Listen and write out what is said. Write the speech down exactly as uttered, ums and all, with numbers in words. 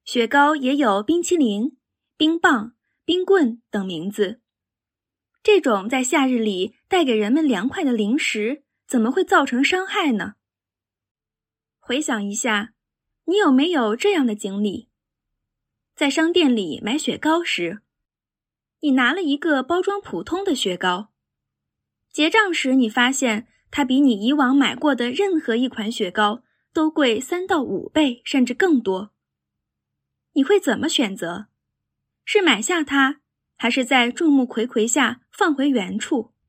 雪糕也有冰淇淋、冰棒、冰棍等名字。这种在夏日里带给人们凉快的零食，怎么会造成伤害呢？回想一下，你有没有这样的经历？在商店里买雪糕时，你拿了一个包装普通的雪糕，结账时你发现它比你以往买过的任何一款雪糕都贵三到五倍，甚至更多。你会怎么选择？是买下它，还是在众目睽睽下放回原处？